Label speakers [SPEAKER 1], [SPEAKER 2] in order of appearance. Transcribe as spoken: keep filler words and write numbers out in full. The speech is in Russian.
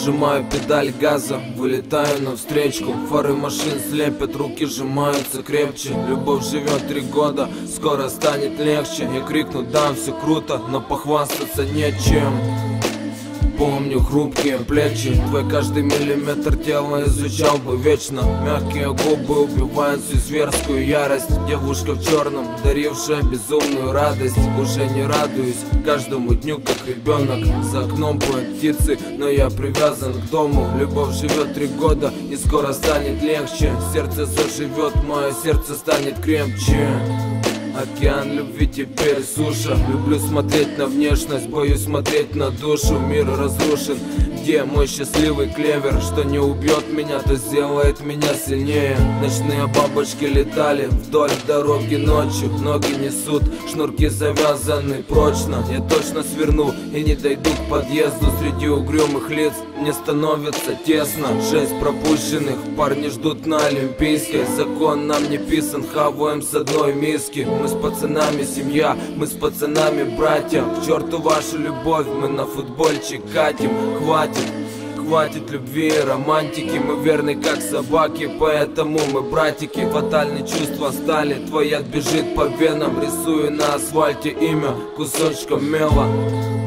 [SPEAKER 1] Сжимаю педаль газа, вылетаю навстречу. Фары машин слепят, руки сжимаются крепче. Любовь живет три года, скоро станет легче. Я крикну: да, все круто, но похвастаться нечем. Помню хрупкие плечи, твой каждый миллиметр тела изучал бы вечно. Мягкие губы убивают всю зверскую ярость. Девушка в черном, дарившая безумную радость. Уже не радуюсь каждому дню, как ребенок. За окном поют птицы, но я привязан к дому. Любовь живет три года и скоро станет легче. Сердце заживет, мое сердце станет крепче. Океан любви теперь суша. Люблю смотреть на внешность, боюсь смотреть на душу. Мир разрушен, где мой счастливый клевер? Что не убьет меня, то сделает меня сильнее. Ночные бабочки летали вдоль дороги ночью. Ноги несут, шнурки завязаны прочно. Я точно сверну и не дойду к подъезду. Среди угрюмых лиц мне становится тесно. Шесть пропущенных, парни ждут на Олимпийской. Закон нам не писан, хаваем с одной миски. Мы с пацанами семья, мы с пацанами братья. К черту вашу любовь, мы на футбольчик катим. Хватит, хватит любви и романтики. Мы верны как собаки, поэтому мы братики. Фатальные чувства стали, твой яд бежит по венам. Рисую на асфальте имя кусочком мела.